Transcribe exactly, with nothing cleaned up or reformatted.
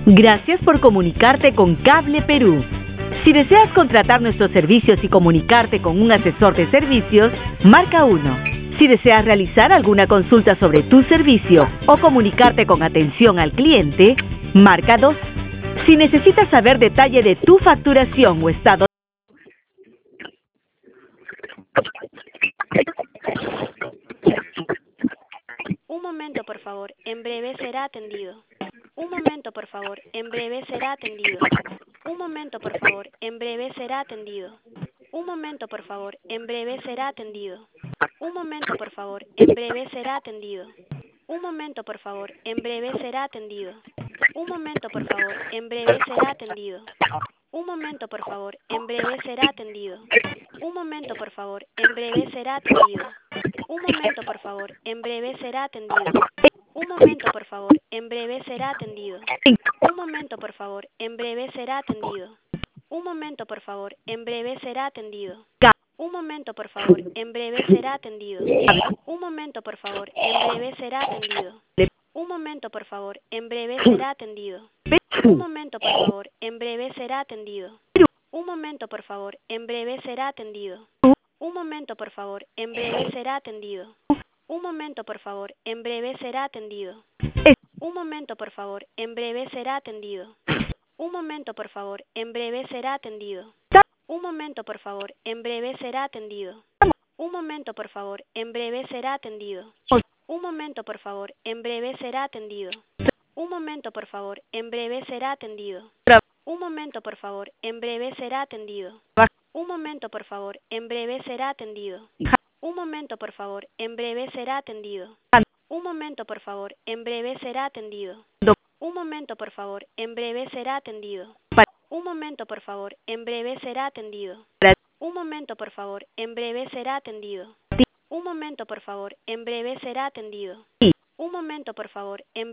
Gracias por comunicarte con Cable Perú. Si deseas contratar nuestros servicios y comunicarte con un asesor de servicios, marca uno. Si deseas realizar alguna consulta sobre tu servicio o comunicarte con atención al cliente, marca dos. Si necesitas saber detalle de tu facturación o estado. Un momento, por favor. En breve será atendido. Un momento, por favor. En breve será atendido. Un momento, por favor. En breve será atendido. Un momento, por favor. En breve será atendido. Un momento, por favor. En breve será atendido. Un momento, por favor. En breve será atendido. Un momento, por favor. En breve será atendido. Un momento, por favor. En breve será atendido. Un momento, por favor. En breve será atendido. Un momento, por favor. En breve será atendido. Un momento, por favor. En breve será atendido. Un momento, por favor. En breve será atendido. Un momento, por favor. En breve será atendido. Un momento, por favor. En breve será atendido. Un momento, por favor. En breve será atendido. Un momento, por favor. En breve será atendido. Un momento, por favor. En breve será atendido. Un momento, por favor. En breve será atendido. Un momento, por favor. En breve será atendido. Un momento, por favor. En breve será atendido. Un momento, por favor. En breve será atendido. Un momento, por favor. En breve será atendido. Un momento, por favor. En breve será atendido. Un momento, por favor. En breve será atendido. Un momento, por favor. En breve será atendido. Un momento, por favor. En breve será atendido. Un momento, por favor. En breve será atendido. Un momento, por favor. En breve será atendido. Un momento, por favor. En breve será atendido. Un momento, por favor. En breve será atendido. Un momento, por favor. En breve será atendido. Un momento, por favor. En breve será atendido. Un momento, por favor. En breve será atendido. Un momento, por favor. En breve será atendido. Un momento, por favor. En